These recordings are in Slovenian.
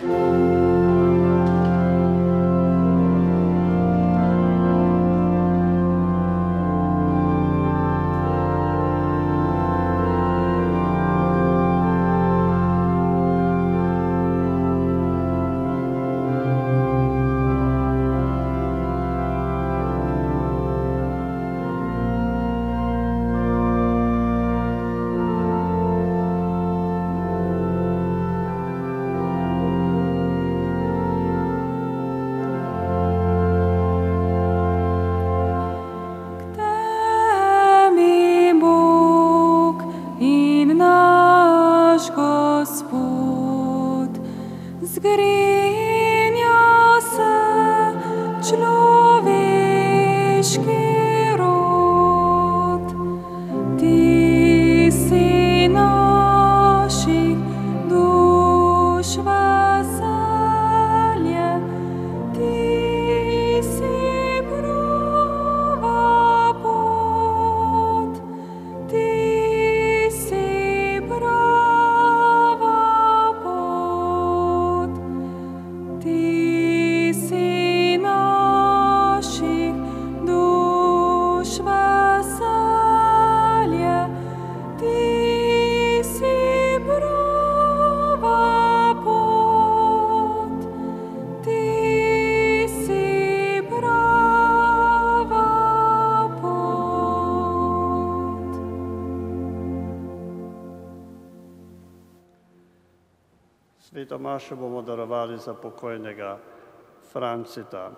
Sveto mašo bomo darovali za pokojnega Francita.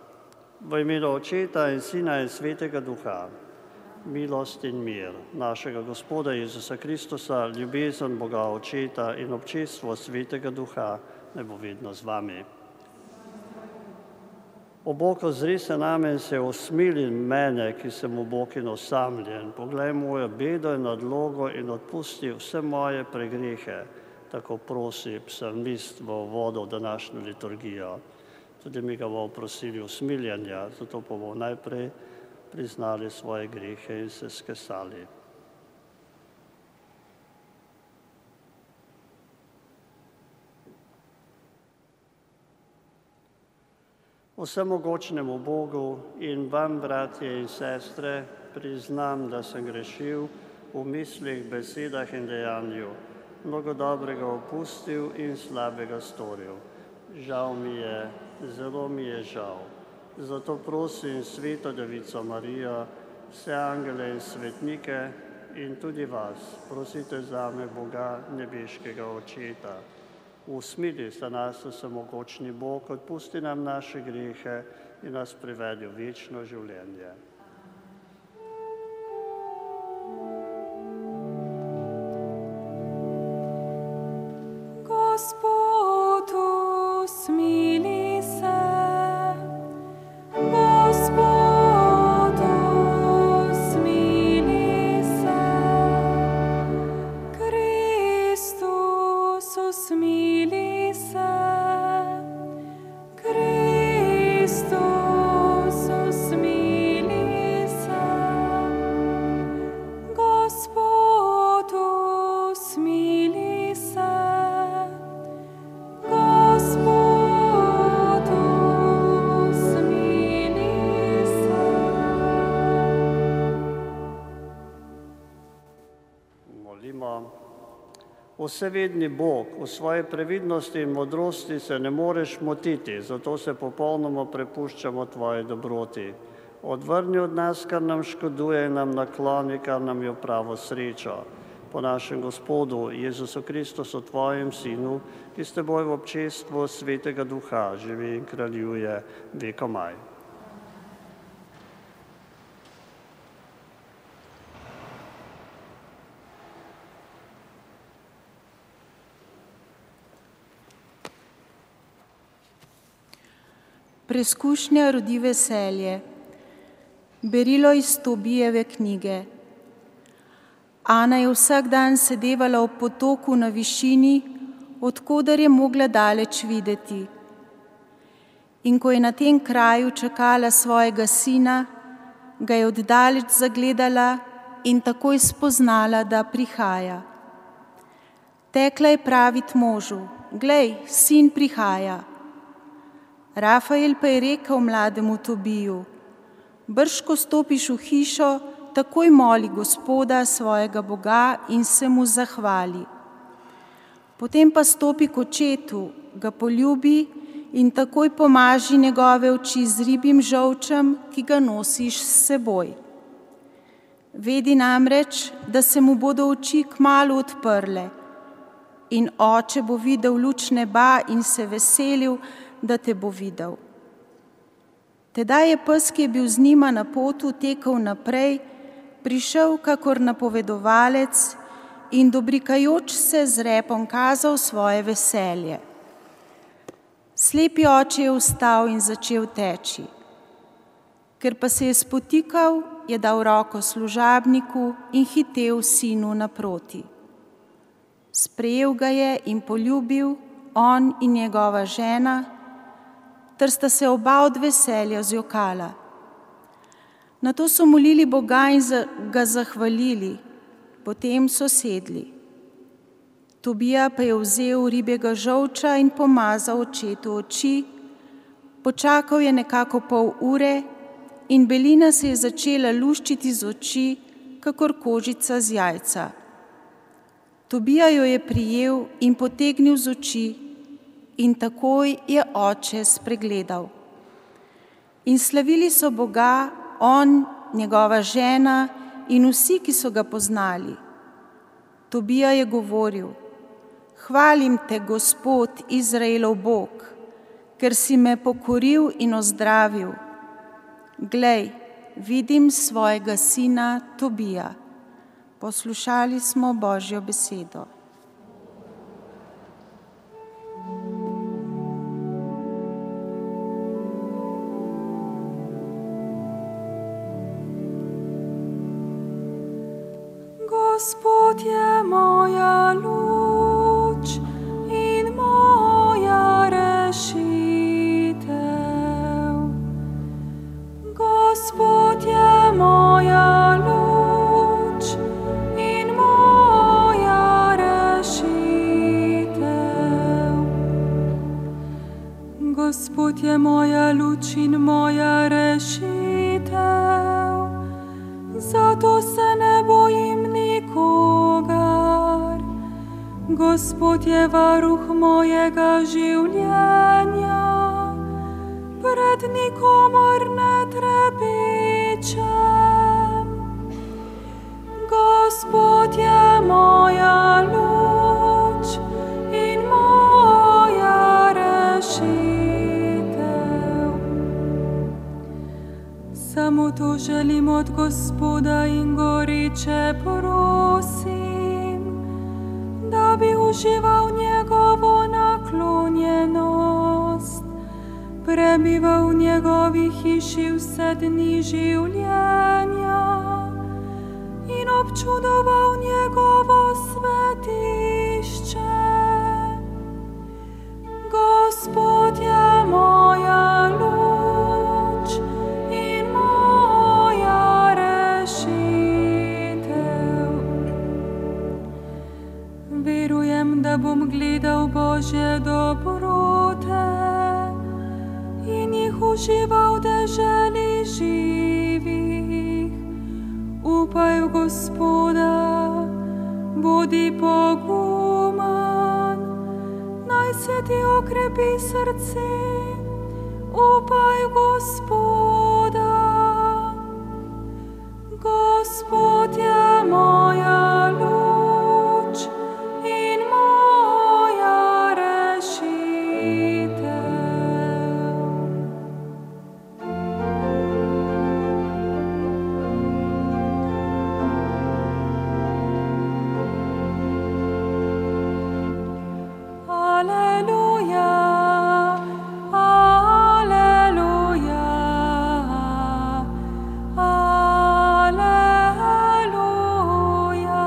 V imenu Očeta in Sina in Svetega Duha, milost in mir našega Gospoda Jezusa Kristusa, ljubezen Boga Očeta in občestvo Svetega Duha naj bo vedno z vami. O Bog, ozri se name in se usmili mene, ki sem ubog in osamljen. Poglej mojo bedo in nadlogo in odpusti vse moje pregrehe. Tako prosi psalmist v uvodu v današnjo liturgijo. Tudi mi ga bomo prosili usmiljanja, zato pa bomo najprej priznali svoje grehe in se skesali. Vsemogočnemu Bogu in vam, bratje in sestre, priznam, da sem grešil v mislih, besedah in dejanju, mnogo dobrega opustil in slabega storil. Žal mi je, zelo mi je žal. Zato prosim Sveto Devico Marijo, vse angele in svetnike in tudi vas, prosite zame Boga nebeškega Očeta. Usmili se nas, vsemogočni Bog, odpusti nam naše grehe in nas privedi v večno življenje. Gospod, usmili se. Gospod, usmili se. Kristus, usmili se. Kristus, usmili se. Gospod, usmili se. Vsevedni Bog, v svoji previdnosti in modrosti se ne moreš motiti, zato se popolnoma prepuščamo tvoji dobroti. Odvrni od nas, kar nam škoduje, in nam nakloni, kar nam je pravo srečo. Po našem Gospodu Jezusu Kristusu, tvojem Sinu, ki s teboj v občestvu Svetega Duha živi in kraljuje vekomaj. Preskušnja rodi veselje. Berilo iz Tobijeve knjige. Ana je vsak dan sedevala ob potoku na višini, odkoder je mogla daleč videti. In ko je na tem kraju čakala svojega sina, ga je oddaleč zagledala in takoj spoznala, da prihaja. Tekla je praviti možu: glej, sin prihaja. Rafael pa je rekel mlademu Tobiju: brž, ko stopiš v hišo, takoj moli Gospoda, svojega Boga, in se mu zahvali. Potem pa stopi k očetu, ga poljubi in takoj pomaži njegove oči z ribjim žolčem, ki ga nosiš s seboj. Vedi namreč, da se mu bodo oči kmalu odprle in oče bo videl luč neba in se veselil, da te bo videl. Tedaj je pes, ki je bil z njima na potu, tekel naprej, prišel kakor napovedovalec in dobrikajoč se z repom kazal svoje veselje. Slepi oče je vstal in začel teči. Ker pa se je spotikal, je dal roko služabniku in hitel sinu naproti. Sprejel ga je in poljubil, on in njegova žena, ter sta se oba od veselja zjokala. Nato so molili Boga in ga zahvalili, potem so sedli. Tobija pa je vzel ribjega žolča in pomazal očetu oči, počakal je nekako pol ure in belina se je začela luščiti z oči, kakor kožica z jajca. Tobija jo je prijel in potegnil z oči in takoj je oče spregledal. In slavili so Boga, on, njegova žena in vsi, ki so ga poznali. Tobija je govoril: hvalim te, Gospod, Izraelov Bog, ker si me pokoril in ozdravil. Glej, vidim svojega sina Tobija. Poslušali smo Božjo besedo. Gospod je moja luč in moja rešitev. Gospod je moja luč in moja rešitev. Gospod je moja luč in moja rešitev, zato se ne bojim nikogar. Gospod je varuh mojega življenja, pred nikomor ne trepečem. Gospod je moja luč in moja rešitev. Samo to želim od Gospoda in goreče prosim, da bi užival njegovo naklonjenost, prebival v njegovi hiši vse dni življenja in občudoval njegovo svetišče. Gospod je moja luč in moja rešitev. Verujem, da bom gledal Božje dobrote in jih užival v deželi živih. Upaj v Gospoda, bodi poguman, naj se ti okrepi srce, upaj v Gospoda. Gospod je moja luč in moja rešitev. Aleluja, aleluja, aleluja.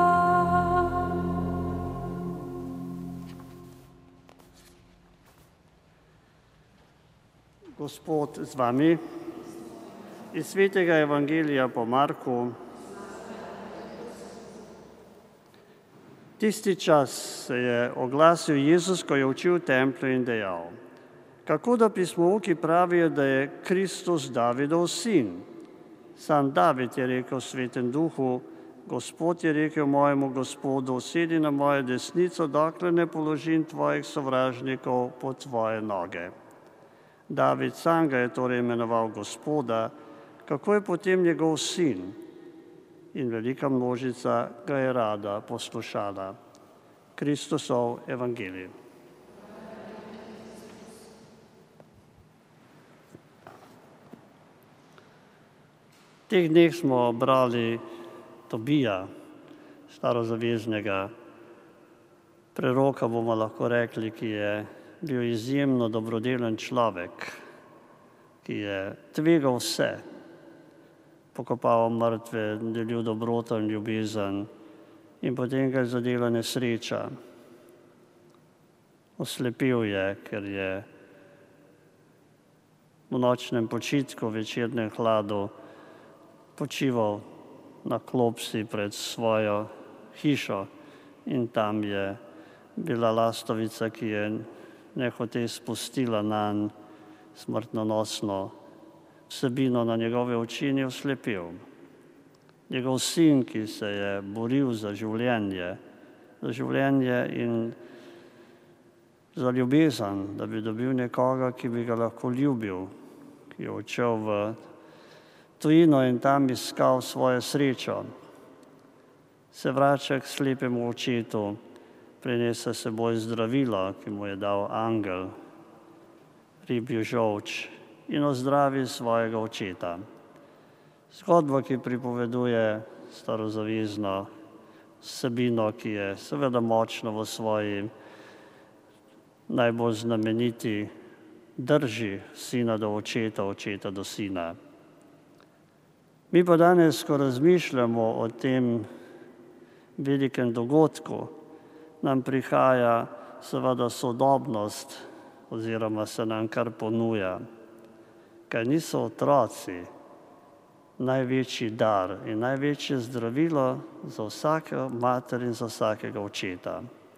Gospod z vami. Iz svetega evangelija po Marku. Tisti čas se je oglasil Jezus, ko je učil v templju in dejal: kako da pismouki pravijo, da je Kristus Davidov sin? Sam David je rekel v Svetem duhu: Gospod je rekel mojemu Gospodu, sedi na mojo desnico, dokler ne položim tvojih sovražnikov pod tvoje noge. David sam ga je torej imenoval Gospoda, kako je potem njegov sin? In velika množica ga je rada poslušala. Kristusov evangelij. V teh dneh smo brali Tobija, starozaveznega preroka, bomo lahko rekli, ki je bil izjemno dobrodelen človek, ki je tvegal vse, pokopaval mrtve, delil dobroto in ljubezen, in potem ga je zadela nesreča. Oslepel je, ker je v nočnem počitku, v večernem hladu počival na klopsi pred svojo hišo in tam je bila lastovica, ki je nehote spustila nanj smrtonosno vsebino na njegove oči in je oslepel. Njegov sin, ki se je boril za življenje in za ljubezen, da bi dobil nekoga, ki bi ga lahko ljubil, ki je odšel v tujino in tam iskal svojo srečo, se vrača k slepemu očetu, prinese s seboj zdravilo, ki mu je dal angel, ribjo žolč, in ozdravi svojega očeta. Zgodba, ki pripoveduje starozavezno vsebino, ki je seveda močno v svoji najbolj znameniti drži sina do očeta, očeta do sina. Mi pa danes, ko razmišljamo o tem velikem dogodku, nam prihaja seveda sodobnost oziroma se nam kar ponuja, kaj niso otroci največji dar in največje zdravilo za vsako mater in za vsakega očeta.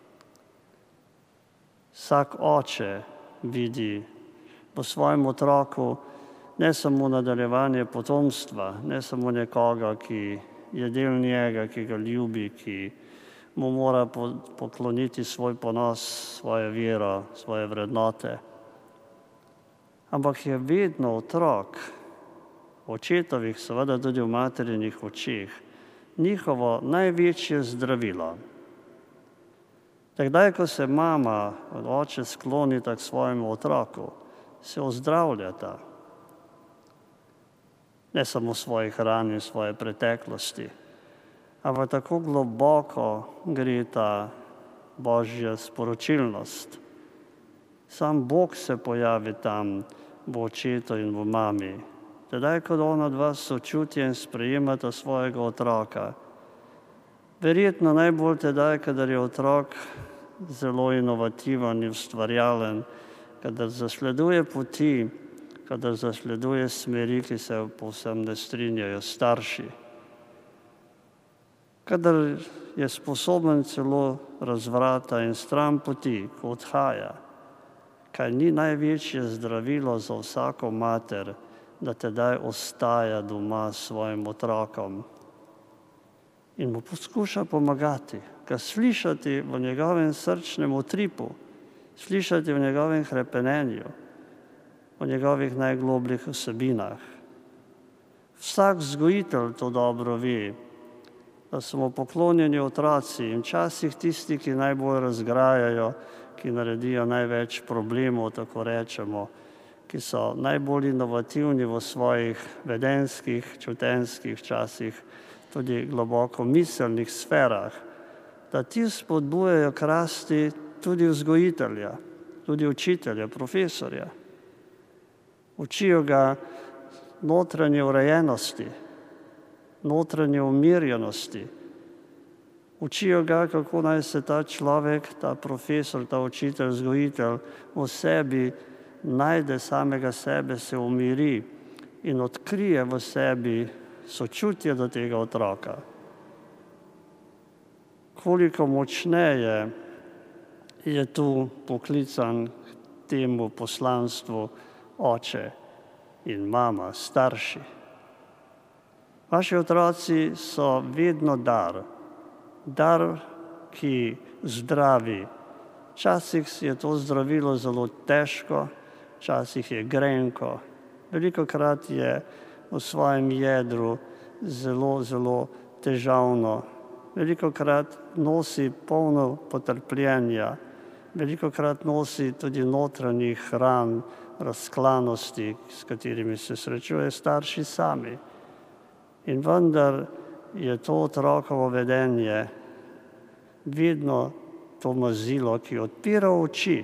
Vsak oče vidi v svojem otroku ne samo nadaljevanje potomstva, ne samo nekoga, ki je del njega, ki ga ljubi, ki mu mora pokloniti svoj ponos, svojo vero, svoje vrednote, ampak je vedno otrok v očetovih, seveda tudi v materinih očeh, njihovo največje zdravilo. Takdaj, ko se mama od oče sklonita k svojemu otroku, se ozdravljata. Ne samo svojih ran in svoje preteklosti, ampak tako globoko gre ta božja sporočilnost. Sam Bog se pojavi tam v očetu in v mami. Tedaj, ko ona dva sočutje in sprejemata svojega otroka. Verjetno najbolj tedaj, kadar je otrok zelo inovativen in ustvarjalen, kadar zasleduje poti, kadar zasleduje smeri, ki se povsem ne strinjajo s starši. Kadar je sposoben celo razvrata in stran poti, ko odhaja, kaj ni največje zdravilo za vsako mater, da tedaj ostaja doma s svojim otrokom in mu poskuša pomagati, ga slišati v njegovem srčnem utripu, slišati v njegovem hrepenenju, o njegovih najglobljih vsebinah. Vsak vzgojitelj to dobro ve, da smo poklonjeni otroci in včasih tisti, ki najbolj razgrajajo, ki naredijo največ problemov, tako rečemo, ki so najbolj inovativni v svojih vedenjskih, čutenjskih, včasih tudi globoko miselnih sferah, da ti spodbujajo k rasti tudi vzgojitelja, tudi učitelja, profesorja. Učijo ga notranje urejenosti, notranje umirjenosti. Učijo ga, kako naj se ta človek, ta profesor, ta učitelj, vzgojitelj v sebi najde samega sebe, se umiri in odkrije v sebi sočutje do tega otroka. koliko močneje je tu poklican k temu poslanstvu oče in mama, starši. Vaši otroci so vedno dar, ki zdravi. Včasih je to zdravilo zelo težko, včasih je grenko, velikokrat je v svojem jedru zelo težavno, velikokrat nosi polno potrpljenja, velikokrat nosi tudi notranjih ran, razklanosti, s katerimi se srečujejo starši sami. In vendar je to otrokovo vedenje vedno to mazilo, ki odpira oči.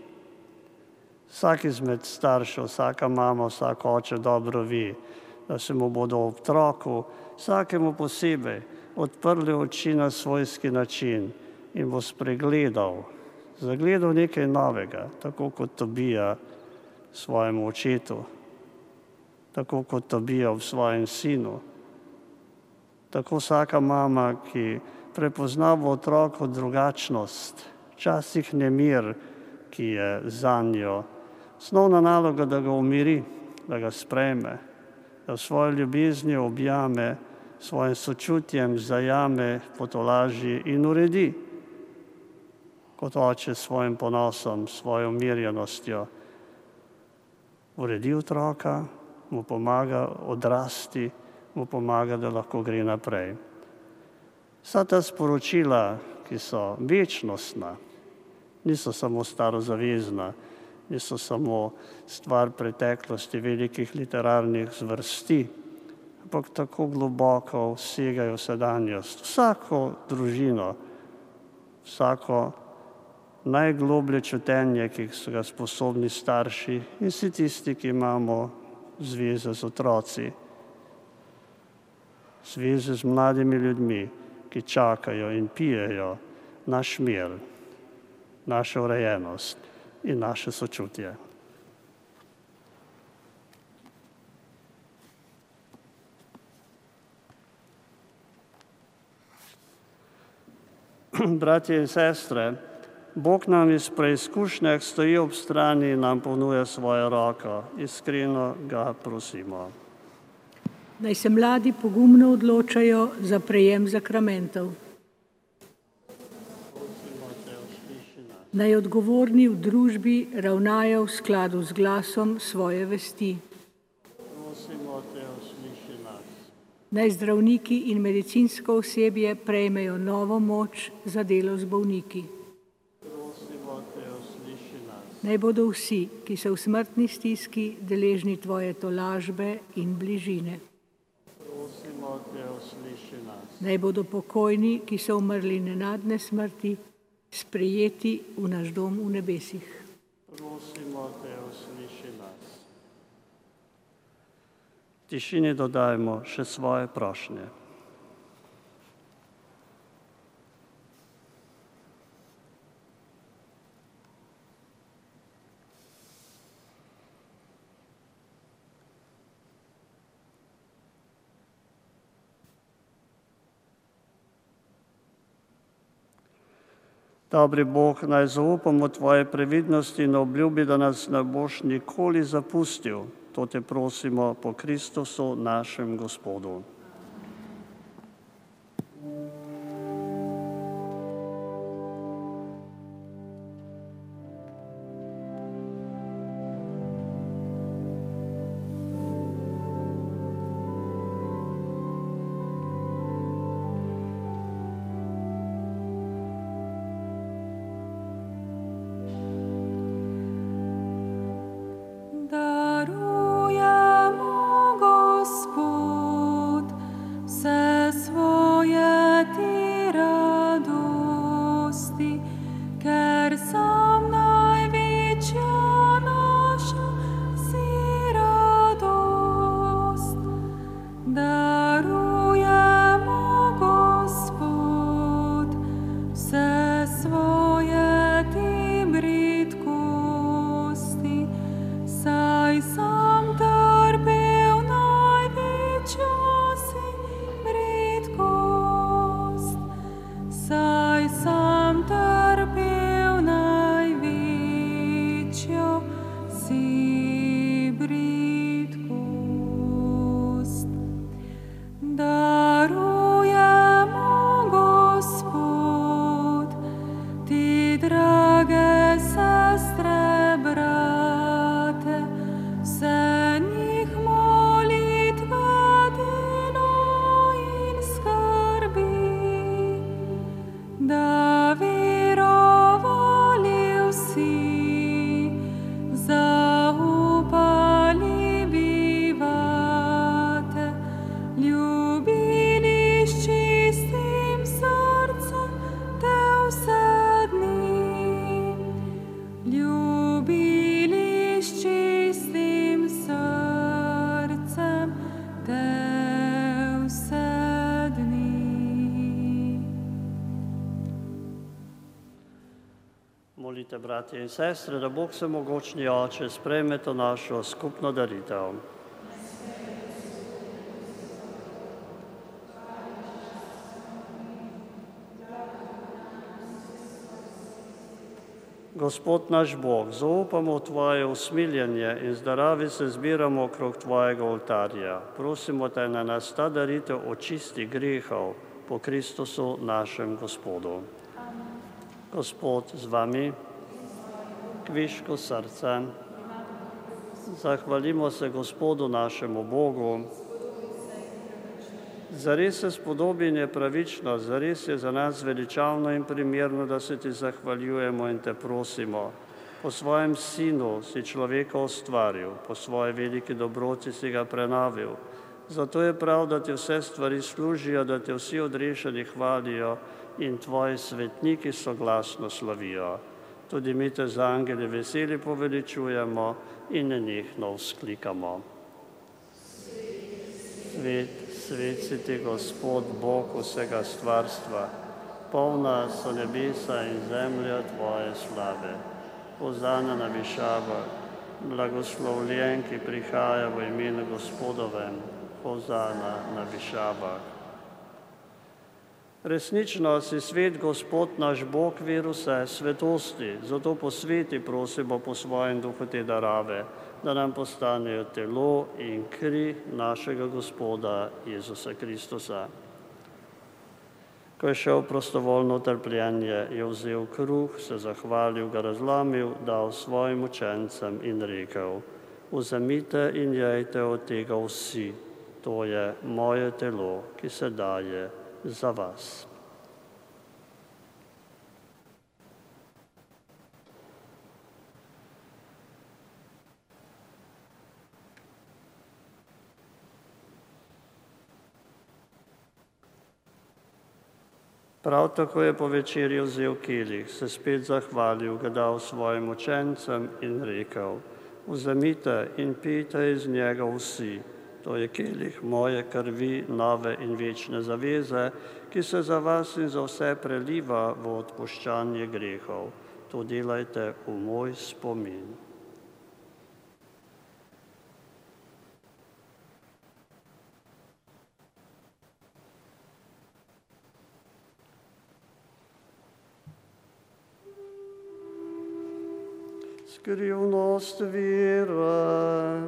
Vsak izmed staršev, vsaka mama, vsak oče dobro ve, da se mu bodo otroku, vsakemu posebej, odprli oči na svojski način in bo zagledal nekaj novega, tako kot Tobija svojemu očetu, tako kot Tobija v svojem sinu. Tako vsaka mama, ki prepozna v otroku drugačnost, včasih nemir, ki je zanjo, osnovna naloga, da ga umiri, da ga sprejme, da v svojo ljubeznijo objame, svojim sočutjem zajame, potolaži in uredi. Kot oče svojim ponosom, svojo umirjenostjo uredi otroka, mu pomaga odrasti, mu pomaga, da lahko gre naprej. Vsa ta sporočila, ki so večnostna, niso samo starozavezna, niso samo stvar preteklosti velikih literarnih zvrsti, ampak tako globoko vsegajo sedanjost. Vsako družino, vsako najgloblje čutenje, ki so ga sposobni starši in vsi tisti, ki imamo zveze z otroci, zveze z mladimi ljudmi, ki čakajo in pijejo naš mir, našo urejenost in naše sočutje. Bratje in sestre, Bog nam iz preizkušnjah stoji ob strani in nam ponuja svojo roko. Iskreno ga prosimo. Naj se mladi pogumno odločajo za prejem zakramentov. Naj odgovorni v družbi ravnajo v skladu z glasom svoje vesti. Naj zdravniki in medicinsko osebje prejmejo novo moč za delo z bolniki. Naj bodo vsi, ki so v smrtni stiski, deležni tvoje tolažbe in bližine. Naj bodo pokojni, ki so umrli nenadne smrti, sprejeti v naš dom v nebesih. V tišini dodajmo še svoje prošnje. Dobri Bog, naj zaupamo tvoje previdnosti in obljubi, da nas ne boš nikoli zapustil. To te prosimo po Kristusu, našem Gospodu. Saj da verovali vsi, zaupali bivate, ljubili s čistim srcem te vse dni, ljubili s čistim srcem te vse dni. Molite, bratje in sestre, da Bog Vsemogočni Oče sprejme to našo skupno daritev. Gospod naš Bog, zaupamo v Tvoje usmiljenje in zdaravi se zbiramo okrog Tvojega oltarja. Prosimo Te, na nas ta daritev očisti grehov po Kristusu našem Gospodu. Gospod z vami, kviško srce, zahvalimo se Gospodu našemu Bogu. Zares se spodobi in je pravično, zares je za nas veličavno in primerno, da se Ti zahvaljujemo in Te prosimo. Po svojem Sinu si človeka ustvaril, po svoji veliki dobroti si ga prenovil. Zato je prav, da Ti vse stvari služijo, da Te vsi odrešeni hvalijo in Tvoji svetniki soglasno slavijo. Tudi mi Te z angeli veseli poveličujemo in nenehno vzklikamo. Svet, svet si Ti, Gospod, Bog vsega stvarstva, polna so nebesa in zemlja Tvoje slave. Hozana na višavah, blagoslovljen, ki prihaja v imenu Gospodovem, hozana na višavah. Resnično si svet, Gospod naš Bog, vir vse svetosti, zato posveti, prosimo po svojem duhu te darave, da nam postanejo telo in kri našega Gospoda Jezusa Kristusa. Ko je šel prostovoljno trpljenje, je vzel kruh, se zahvalil, ga razlomil, dal svojim učencem in rekel: vzemite in jejte od tega vsi, to je moje telo, ki se daje za vas. Prav tako je po večerji vzel kelih, se spet zahvalil, ga dal svojim učencem in rekel: vzemite in pijte iz njega vsi, to je kelih moje krvi, nove in večne zaveze, ki se za vas in za vse preliva v odpuščanje grehov. To delajte v moj spomin. Skrivnost vere.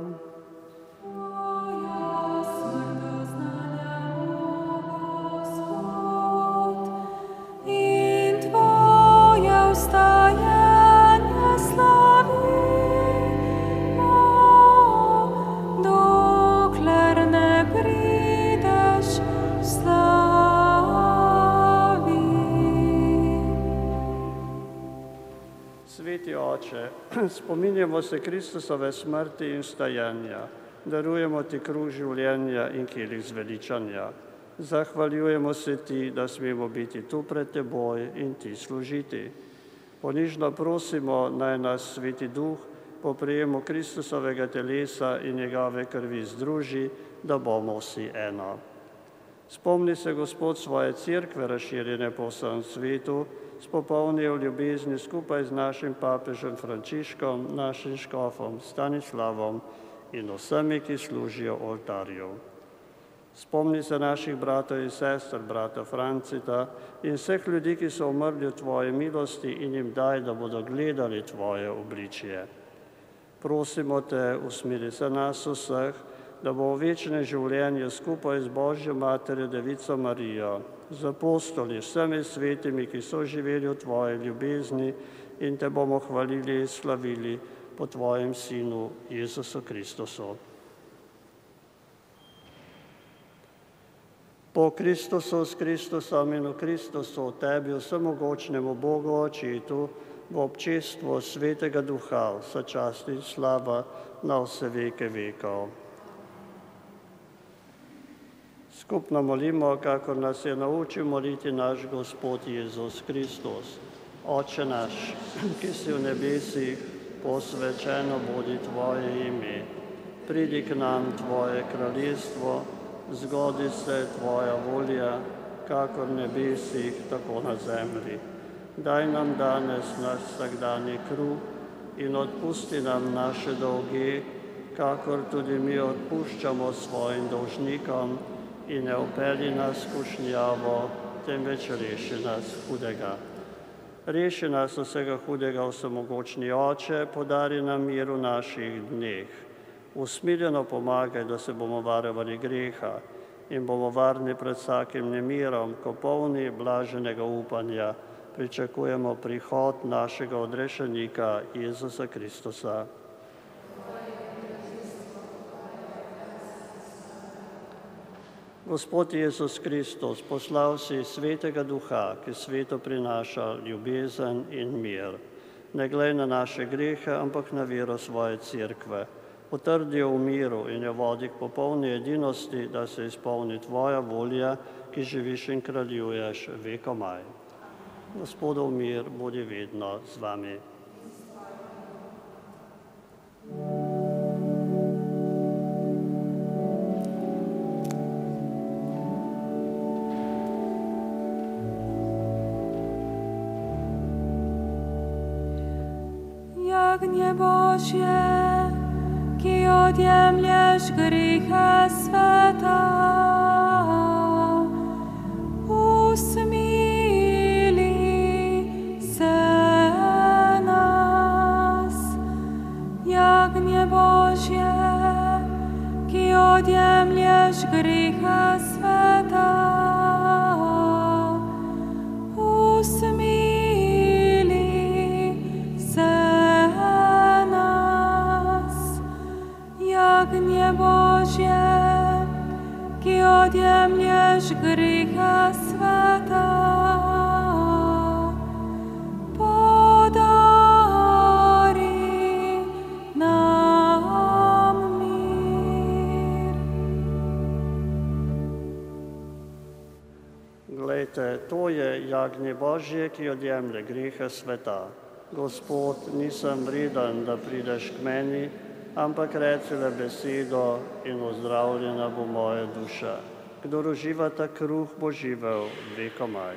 Sveti Oče, spominjamo se Kristusove smrti in vstajanja, darujemo Ti kruh življenja in kelih zveličanja. Zahvaljujemo se Ti, da smemo biti tu pred Teboj in Ti služiti. Ponižno prosimo, naj nas Sveti Duh po prejemu Kristusovega telesa in njegove krvi združi, da bomo vsi eno. Spomni se, Gospod, svoje cerkve razširjene po vsem svetu, spopolni v ljubezni skupaj z našim papežem Frančiškom, našim škofom Stanislavom in vsemi, ki služijo oltarju. Spomni se naših bratov in sester, brata Francita in vseh ljudi, ki so umrli v Tvoji milosti, in jim daj, da bodo gledali Tvoje obličje. Prosimo Te, usmiri se nas vseh, da bo v večnem življenju skupaj z Božjo Materjo Devico Marijo, z apostoli, vsemi svetimi, ki so živeli v Tvoji ljubezni, in Te bomo hvalili in slavili po Tvojem Sinu Jezusu Kristusu. Po Kristusu, s Kristusom in v Kristusu, tebi vsemogočnemu Bogu Očetu, v občestvu Svetega Duha, vsa čast in slava na vse veke vekov. Skupno molimo, kakor nas je naučil moliti naš Gospod Jezus Kristus. Oče naš, ki si v nebesih, posvečeno bodi tvoje ime. Pridi k nam tvoje kraljestvo, zgodi se tvoja volja, kakor v nebesih, tako na zemlji. Daj nam danes naš vsakdanji kruh in odpusti nam naše dolge, kakor tudi mi odpuščamo svojim dolžnikom, in ne vpelji nas v skušnjavo, temveč reši nas hudega. Reši nas vsega hudega, vsemogočni Oče, podari nam mir v naših dneh. Usmiljeno pomagaj, da se bomo varovali greha in bomo varni pred vsakim nemirom, ko polni blaženega upanja pričakujemo prihod našega odrešenika Jezusa Kristusa. Gospod Jezus Kristus, poslal si Svetega Duha, ki svetu prinaša ljubezen in mir. Ne glej na naše grehe, ampak na vero svoje cerkve. Potrdi jo v miru in jo vodi k popolni edinosti, da se izpolni tvoja volja, ki živiš in kraljuješ vekomaj. Gospodov mir bodi vedno z vami. Jagnje Božje, ki odjemlješ grehe sveta, usmili se nas. Jagnje Božje, ki odjemlješ grehe sveta, Jagnje Božje, ki odjemlješ grehe sveta, podari nam mir. Glejte, to je jagnje Božje, ki odjemlje grehe sveta. Gospod, nisem vreden, da prideš k meni, ampak reci le besedo in ozdravljena bo moja duša. Kdor uživa ta kruh, bo živel vekomaj.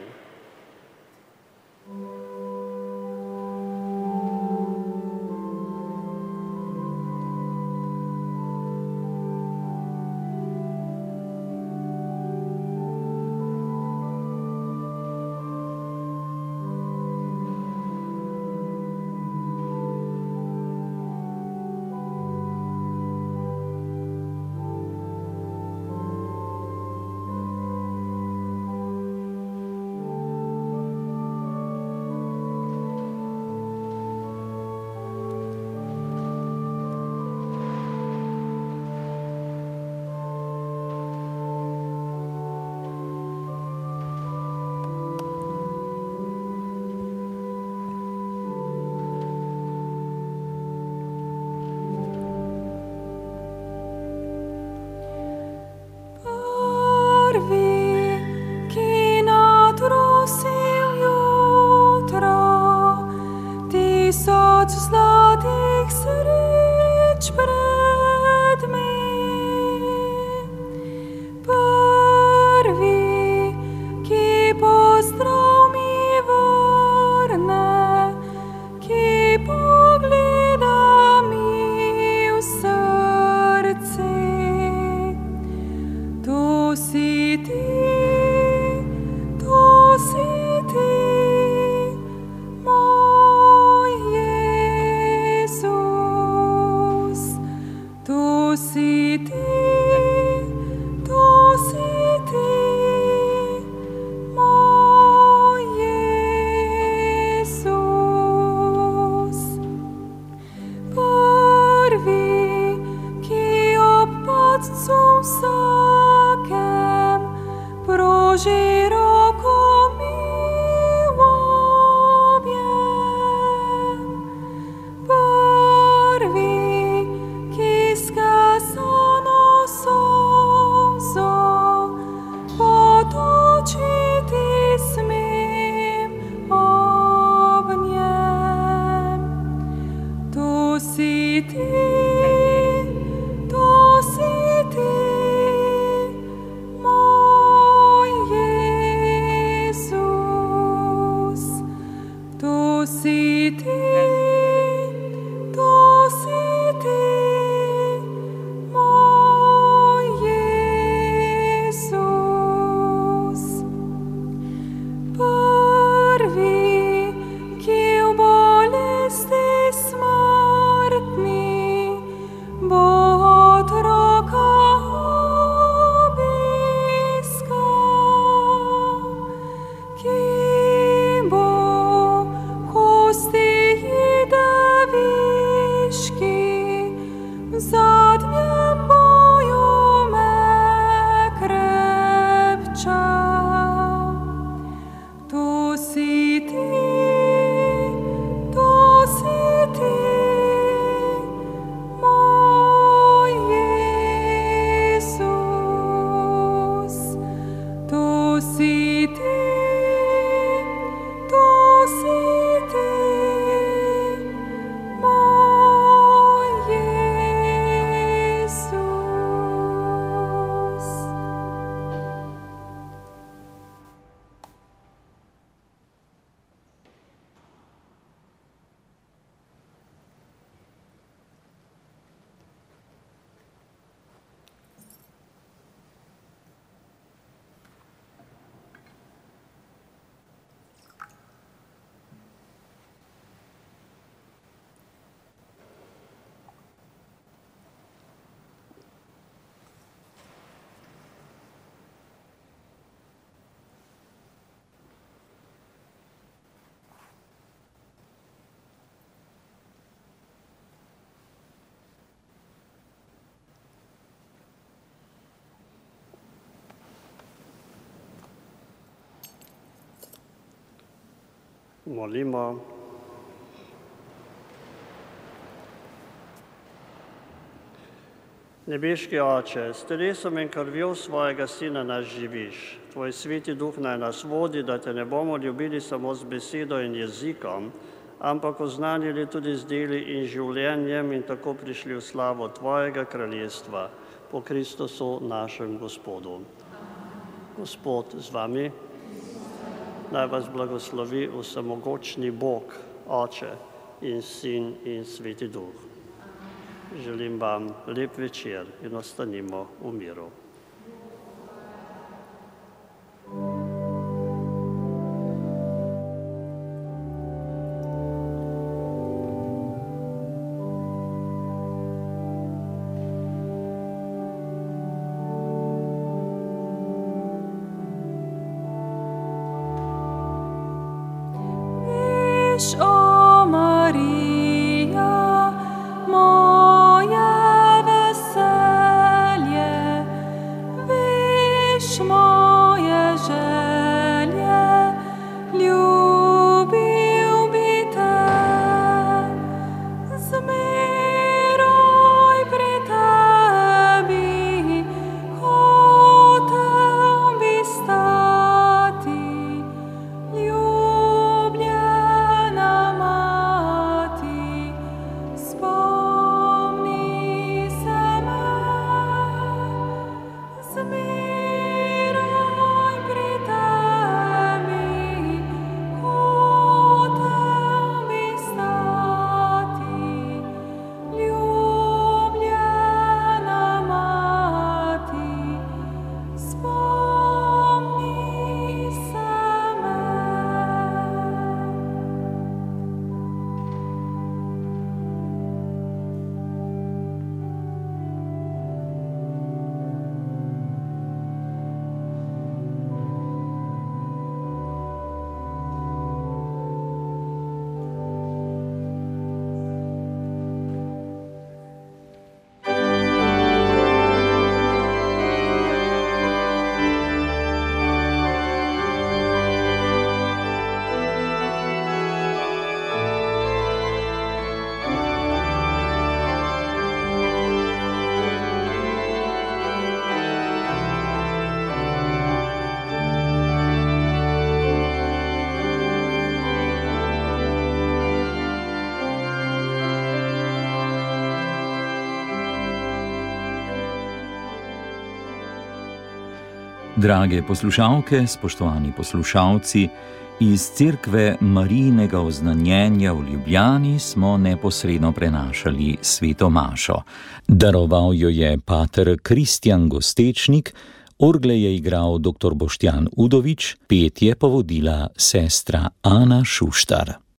Molimo. Nebeški Oče, s telesom in krvjo svojega Sina nas živiš. Tvoj sveti duh naj nas vodi, da te ne bomo ljubili samo z besedo in jezikom, ampak oznanili tudi z deli in življenjem in tako prišli v slavo Tvojega kraljestva po Kristusu našem Gospodu. Gospod z vami, naj vas blagoslovi vsemogočni Bog, Oče in Sin in Sveti Duh. Želim vam lep večer in ostanimo v miru. Drage poslušalke, spoštovani poslušalci, Iz cerkve Marijinega oznanjenja v Ljubljani smo neposredno prenašali sveto mašo. Daroval jo je pater Kristjan Gostečnik, orgle je igral dr. Boštjan Udovič, petje pa vodila sestra Ana Šuštar.